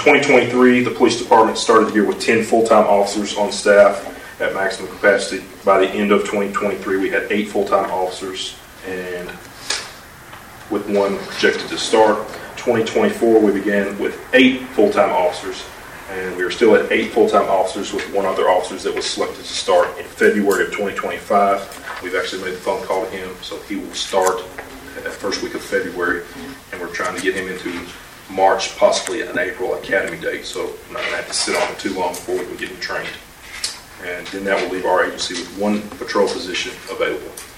2023, the police department started the year with 10 full-time officers on staff at maximum capacity. By the end of 2023, we had 8 full-time officers, and with one projected to start. 2024, we began with 8 full-time officers, and we are still at 8 full-time officers with one other officer that was selected to start in February of 2025. We've actually made the phone call to him, so he will start at that first week of February, and we're trying to get him into March, possibly an April academy date, so I'm not going to have to sit on him too long before we can get him trained. And then that will leave our agency with 1 patrol position available.